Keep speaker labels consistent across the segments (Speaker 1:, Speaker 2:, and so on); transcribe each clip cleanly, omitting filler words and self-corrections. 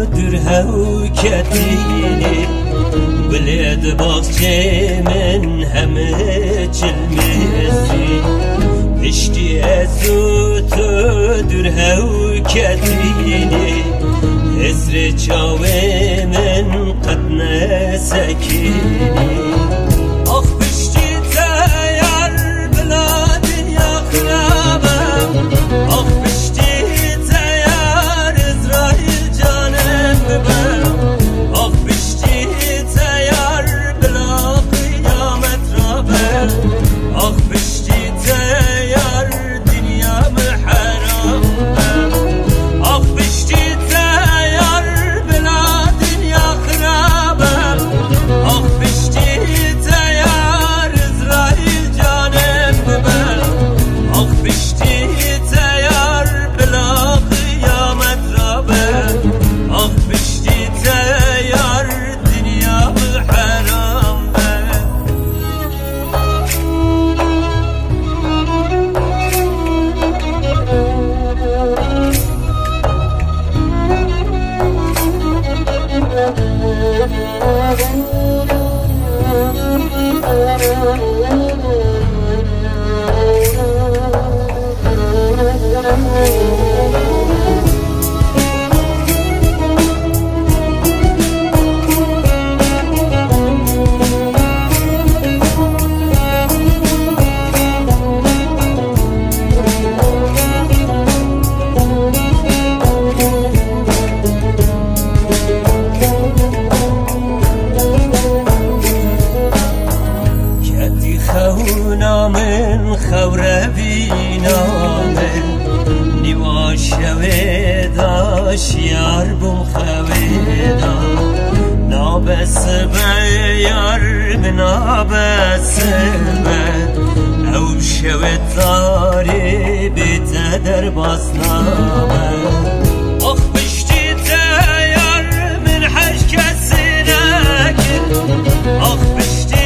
Speaker 1: در هوکتینی بلید باغچه من همه چلمزی پشتی از تو در هوکتینی حسر چاوه من قد نسکینی آخ پشتی تیار بلا دنیا خرابم آخ پشتی تیار اسرائیل جانم ببرم آخ پشتی تیار بلا قیامت را بر آخ پشتی تیار دنیا محرام آخ پشتی تیار بلا دنیا خرابم آخ پشتی تیار اسرائیل جانم ببرم آخ پشتی تیار بلا قیامت را بر آخ پشتی تیار دنیا محرام من خوره بینامن نیوا شویدا شیار بم خویدا نابس بیار بنابس بر او شوید داری بیت در باسنامن آخ پشتی تیار من حج کسی نکن آخ پشتی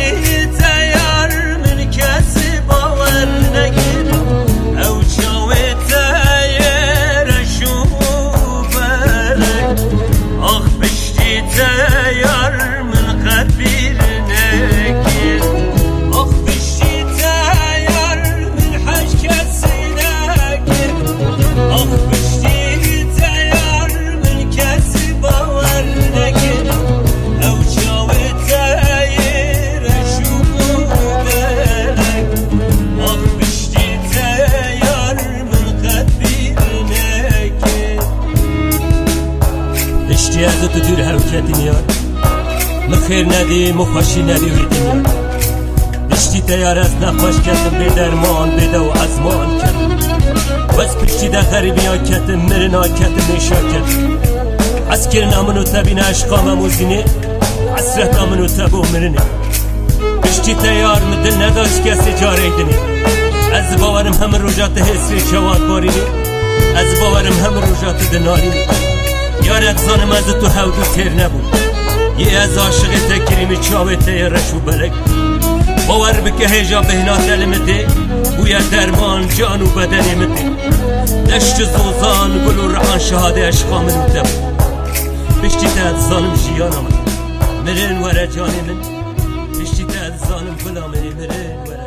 Speaker 1: از تو دور حرکتی میاد مخیر ندی مخاشی ندی وی دنیا پشتی تیار از نخواش کتم به درمان بده و ازمان کتم و از پشتی ده غریبی ها کتم مرنا کتم نشا کتم از کرنا منو تبین عشقا و موزینه حسرت منو تبو مرنه پشتی تیار مدل نداشت کسی جاره دنی از باورم همه روجات حسری شواد بارینه از باورم همه روجات دنالینه یارت زانم از تو هودو تر نبود یه از عاشق تکریمی چاوته رشو بلک باور بکه هجا بهنا دلمته بویا درمان جان و بدنمته دشت زوزان گل و رحان شهاده عشقا منو تب پشتی تد زانم جیانم مرن وره جان من پشتی تد زانم گلا منی مرن وره